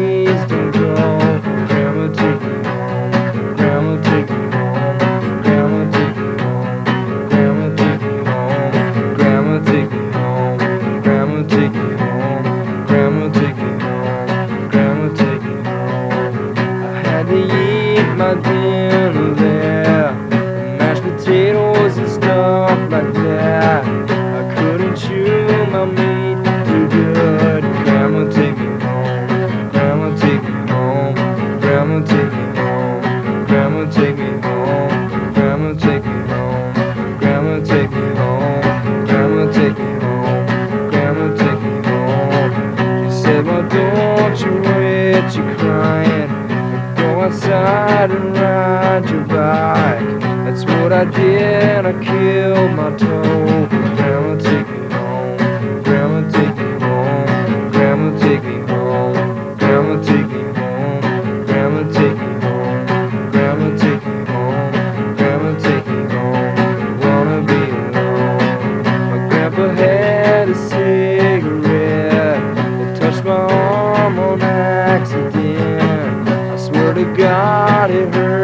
please don't go. Grandma, take me home. Grandma, take me home. Grandma, take me home. Grandma, take me home. Grandma, take me home. Grandma, take me home. Grandma, take me home. Grandma, take me home. I had to eat my dinner there, mashed potatoes and stuff like that. I couldn't chew my meat too good. Grandma, take me home. Grandma, take me home. Grandma, take me home. Grandma, take me home. Grandma, take me home. Grandma, take me home. Grandma, take me home. Grandma, take me home. She said, well, don't you wait, you're crying. Go outside and ride your bike. That's what I did, I killed my toe. Grandma, take me home. Grandma, take me home. Grandma, take me home. Grandma, take me home. Grandma, take me home. Grandma, take me home. Grandma, take me home. Wanna be alone. My grandpa had a cigarette that touched my arm on accident. I swear to God it hurt